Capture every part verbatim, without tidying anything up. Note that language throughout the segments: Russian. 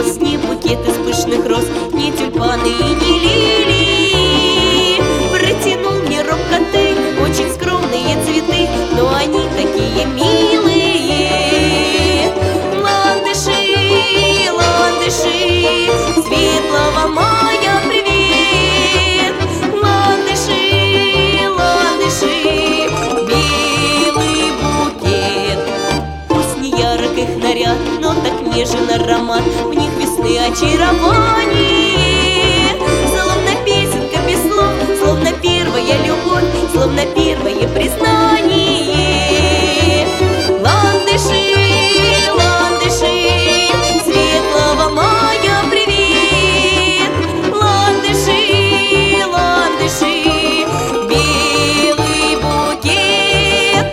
не букет из пышных роз, не тюльпаны и не лилии. Протянул мне робко ты очень скромные цветы, но они такие милые. Ландыши, ландыши, светлого мая привет. Ландыши, ландыши, белый букет. Пусть не ярок их наряд, но так нежен аромат, в них весны очарование. Словно песенка без слов, словно первая любовь, словно первое признание. Ландыши, ландыши, светлого мая привет. Ландыши, ландыши, белый букет.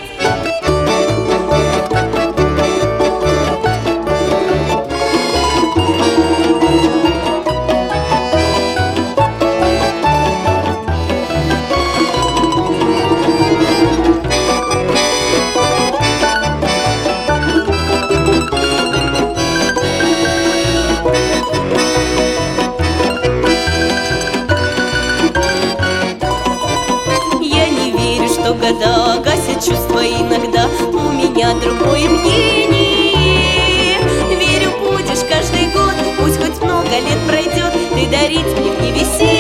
Года гасят чувства иногда, у меня другое мнение. Верю, будешь каждый год, пусть хоть много лет пройдет, ты дарить мне в невеселье.